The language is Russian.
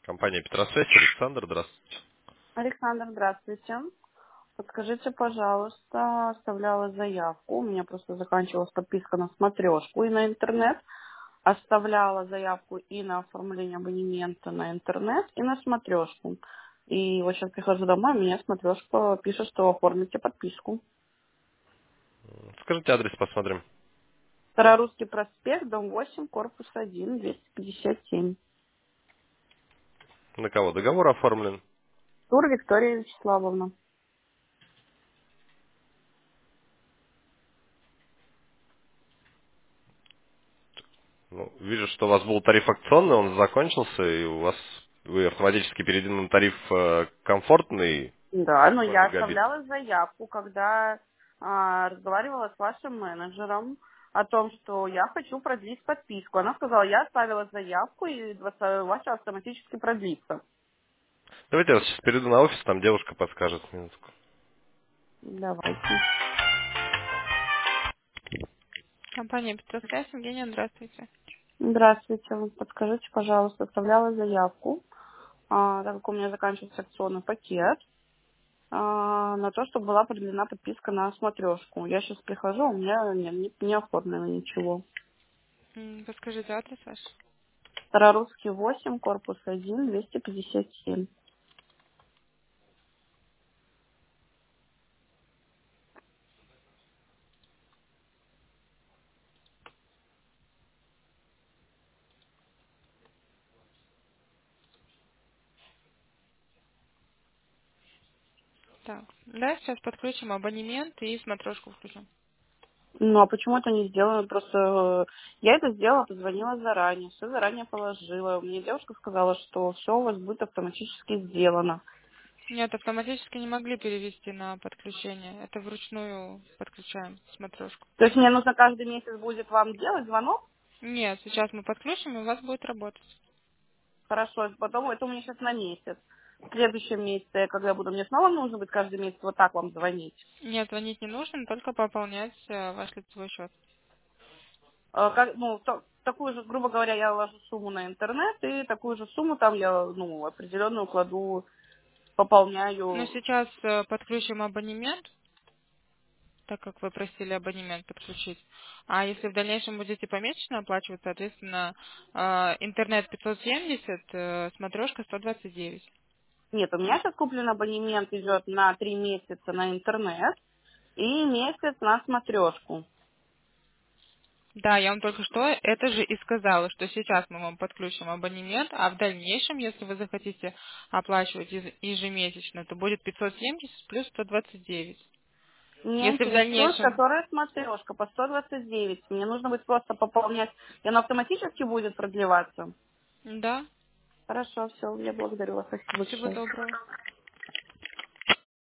Компания Петросвязь, Александр, здравствуйте. Александр, здравствуйте. Подскажите, пожалуйста, оставляла заявку. У меня просто заканчивалась подписка на смотрешку и на интернет. Оставляла заявку и на оформление абонемента на интернет, и на смотрешку. И вот сейчас прихожу домой, мне смотрешка пишет, что оформите подписку. Скажите адрес, посмотрим. Старорусский проспект, дом 8, корпус 1, 257. На кого договор оформлен? Тур Виктория Вячеславовна. Ну, вижу, что у вас был тариф акционный, он закончился, и у вас вы автоматически перейдены на тариф комфортный Да, но 2 я мегабит. оставляла заявку, когда разговаривала с вашим менеджером о том, что я хочу продлить подписку. Она сказала, я оставила заявку, и ваша автоматически продлится. Давайте я вас сейчас перейду на офис, там девушка подскажет минутку. Давайте. Компания Петросвязь, Евгения, здравствуйте. Здравствуйте. Вот подскажите, пожалуйста, оставляла заявку, так как у меня заканчивается акционный пакет, на то, чтобы была продлена подписка на смотрешку. Я сейчас прихожу, у меня не оформлено ничего. Подскажите адрес ваш. Старорусский 8, корпус 1, 257. Так, да, сейчас подключим абонемент и смотрешку включим. Ну, а почему это не сделано? Просто я это сделала, позвонила заранее, все заранее положила. Мне девушка сказала, что все у вас будет автоматически сделано. Нет, автоматически не могли перевести на подключение. Это вручную подключаем смотрешку. То есть мне нужно каждый месяц будет вам делать звонок? Нет, сейчас мы подключим, и у вас будет работать. Хорошо, потом это у меня сейчас на месяц. В следующем месяце, когда буду, мне снова нужно будет каждый месяц вот так вам звонить. Нет, звонить не нужно, только пополнять ваш лицевой счет. Такую же, грубо говоря, я ложу сумму на интернет, и такую же сумму там я, определенную кладу, Но пополняю. сейчас подключим абонемент, так как вы просили абонемент подключить. А если в дальнейшем будете помесячно оплачивать, соответственно, интернет 570, смотрешка 129. Нет, у меня сейчас куплен абонемент идет на 3 месяца на интернет и месяц на смотрешку. Да, я вам только что это же и сказала, что сейчас мы вам подключим абонемент, а в дальнейшем, если вы захотите оплачивать ежемесячно, то будет 570 плюс 129. Меня Если в интересует, дальнейшем, которая смотрешка по 129. Мне нужно будет просто пополнять, и она автоматически будет продлеваться. да, Хорошо, все, я благодарю вас. Спасибо всего большое. доброго.